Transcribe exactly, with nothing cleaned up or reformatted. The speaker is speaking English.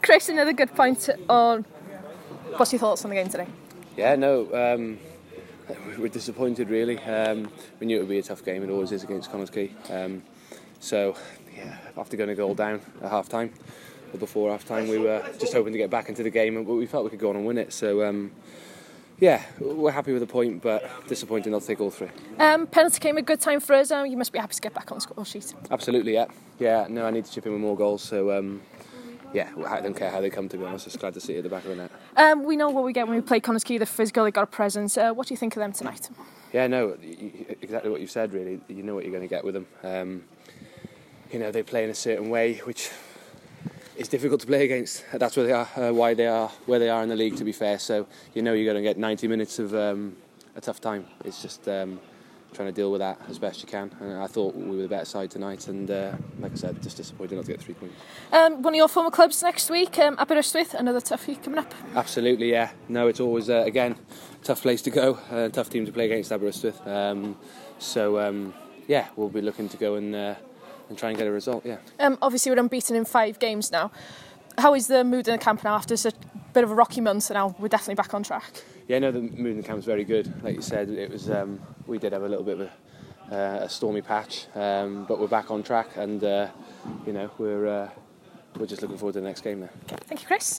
Chris, another good point on what's your thoughts on the game today? Yeah, no, um, we're disappointed really. Um, we knew it would be a tough game, it always is against Connah's Quay. Um, so, yeah, after going a goal down at half time, or before half time, we were just hoping to get back into the game, but we felt we could go on and win it. So, um, yeah, we're happy with the point, but disappointed not to take all three. Um, penalty came at a good time for us. Um, you must be happy to get back on the score sheet. Absolutely, yeah. Yeah, no, I need to chip in with more goals, so um, yeah, I don't care how they come, to be honest. Just glad to see it at the back of the net. Um, we know what we get when we play Connah's Quay. They're physical, they've got a presence. Uh, what do you think of them tonight? Yeah, no, exactly what you've said, really. You know what you're going to get with them. Um, you know, they play in a certain way, which is difficult to play against. That's where they are, uh, why they are where they are in the league, to be fair. So you know you're going to get ninety minutes of um, a tough time. It's just um, trying to deal with that as best you can. And I thought we were the better side tonight, and uh, like I said, just disappointed not to get three points. Um, one of your former clubs next week, um, Aberystwyth, another tough week coming up. Absolutely, yeah. No, it's always uh, again a tough place to go, a uh, tough team to play against, Aberystwyth. Um, so um, yeah, we'll be looking to go and. Uh, and try and get a result, yeah. Um, obviously, we're unbeaten in five games now. How is the mood in the camp now after such a bit of a rocky month, and now we're definitely back on track? Yeah, no, the mood in the camp is very good. Like you said, it was um, we did have a little bit of a, uh, a stormy patch, um, but we're back on track, and uh, you know we're uh, we're just looking forward to the next game now. Okay, thank you, Chris.